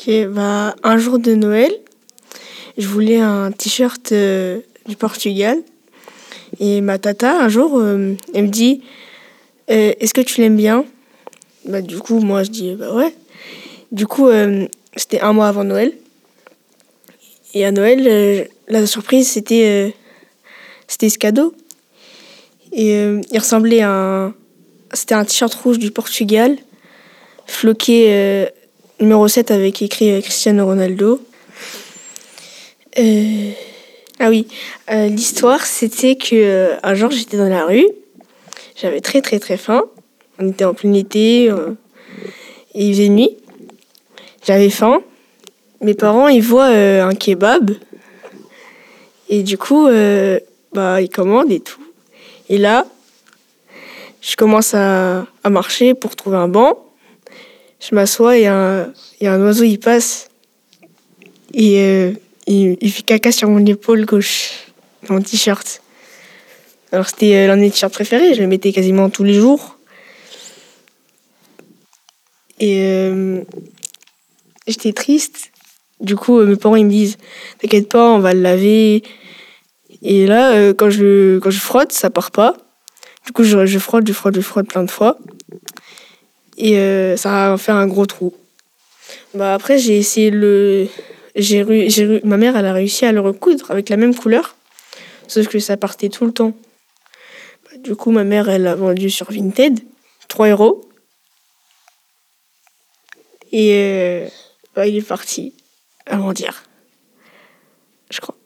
Ok, bah, un jour de Noël, je voulais un t-shirt du Portugal. Et ma tata, un jour, elle me dit est-ce que tu l'aimes bien? Bah, du coup, moi, je dis bah ouais. Du coup, c'était un mois avant Noël. Et à Noël, la surprise, c'était ce cadeau. Et il ressemblait à un. C'était un t-shirt rouge du Portugal, floqué numéro 7 avec écrit Cristiano Ronaldo. Ah oui, l'histoire, c'était que un jour, j'étais dans la rue. J'avais très très très faim. On était en plein été et il faisait nuit. J'avais faim. Mes parents, ils voient un kebab. Et du coup, ils commandent et tout. Et là, je commence à marcher pour trouver un banc. Je m'assois et il y a un oiseau, il passe. Et il fait caca sur mon épaule gauche, dans mon t-shirt. Alors c'était l'un de mes t-shirts préférés. Je le mettais quasiment tous les jours. Et j'étais triste. Du coup, mes parents, ils me disent t'inquiète pas, on va le laver. Et là, quand je frotte, ça part pas. Du coup, je frotte plein de fois. Et ça a fait un gros trou. Bah, après, j'ai essayé ma mère, elle a réussi à le recoudre avec la même couleur. Sauf que ça partait tout le temps. Bah, du coup, ma mère, elle l'a vendu sur Vinted. 3 €. Et il est parti à mendier, je crois.